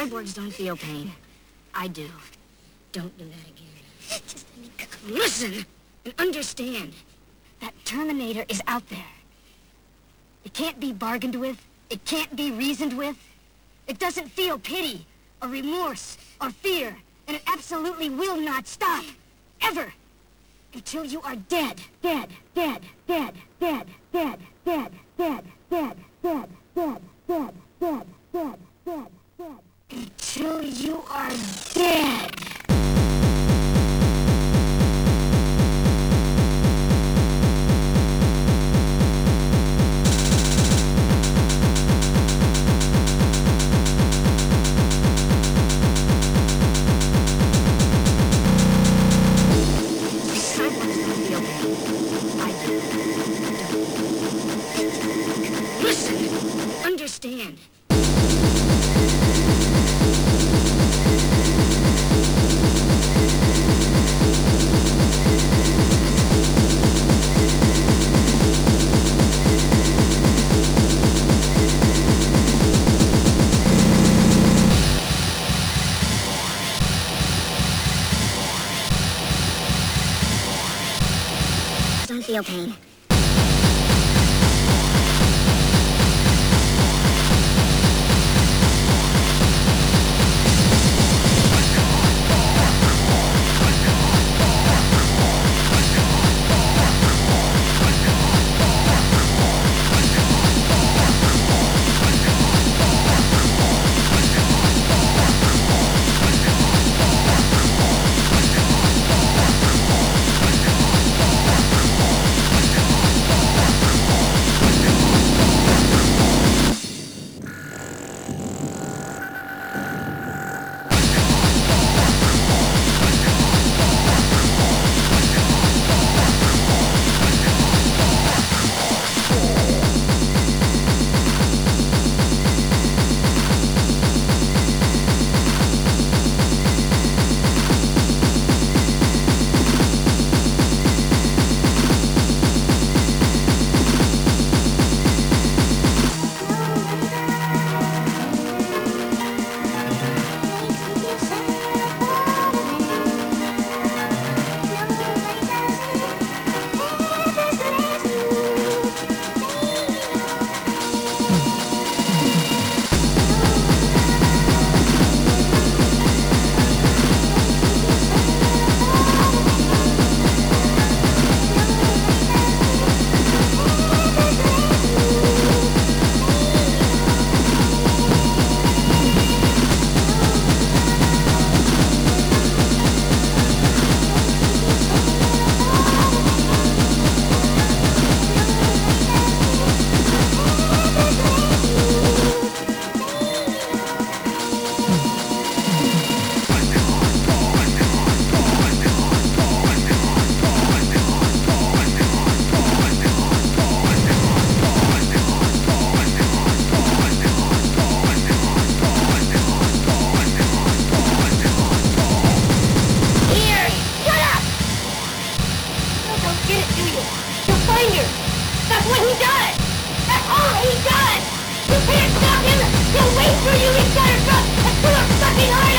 Cyborgs don't feel pain. I do. Don't do that again. Just let me go. Listen and understand. That Terminator is out there. It can't be bargained with. It can't be reasoned with. It doesn't feel pity or remorse or fear. And it absolutely will not stop. Ever. Until you are dead. Dead. Dead. Dead. Dead. Dead. Dead. Dead. Dead. Dead. Dead. Dead. Dead. Dead. Dead. Dead. Until you are dead. Listen, understand. Don't feel pain. That's what he does! That's all he does! You can't stop him! He'll wait for you inside a truck and pull a fucking heart!